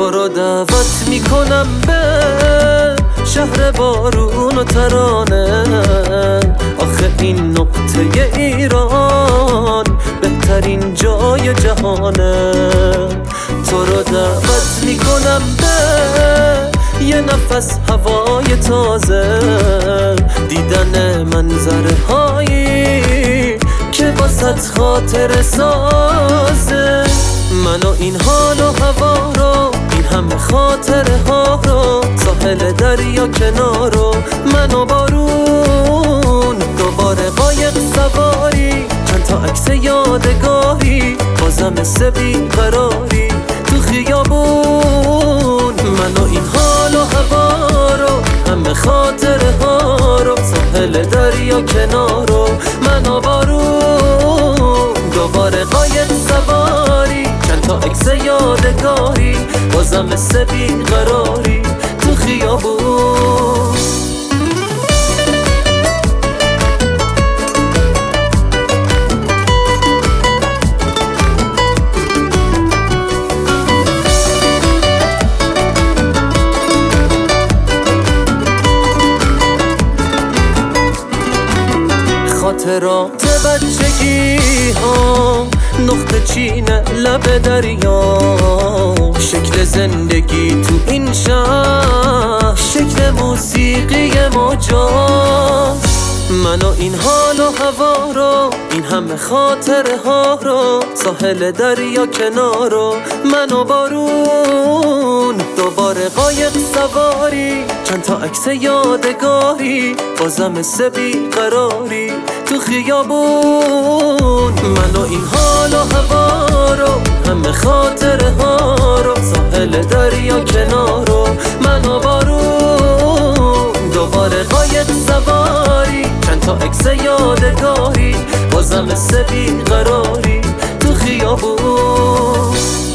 تو رو دعوت میکنم به شهر بارون و ترانه. آخه این نقطه ایران بهترین جای جهانه. تو رو دعوت میکنم به یه نفس هوای تازه، دیدن منظره هایی که واسه خاطر سازه. من و این حال و هوا رو، این همه خاطره ها رو، ساحل دریا کنارو، من و بارون، دوباره قایق سواری، چند تا عکس یادگاری، بازم مثل بیقراری تو خیابون. من و این حال و هوا رو، همه خاطره ها رو، ساحل دریا کنارو، من و بارون، دوباره قایق سواری، چند تا عکس یادگاری، بازم مثل بیقراری تو خیابون. خاطرات بچگی ها، نقطه چین لب دریا، شکل زندگی تو این شهر، شکل موسیقی موجاست. من و این حال و هوا رو، این همه خاطره ها رو، ساحل دریا کنارو، من و بارون، دوباره قایق سواری، چند تا عکس یادگاری، بازم مثل بیقراری تو خیابون. من و این حال و هوا رو، همه خاطره ها رو، ساحل دریا کنارو، من و بارون، دوباره قایق سواری، چند تا عکس یادگاری، بازم مثل بیقراری تو خیابون.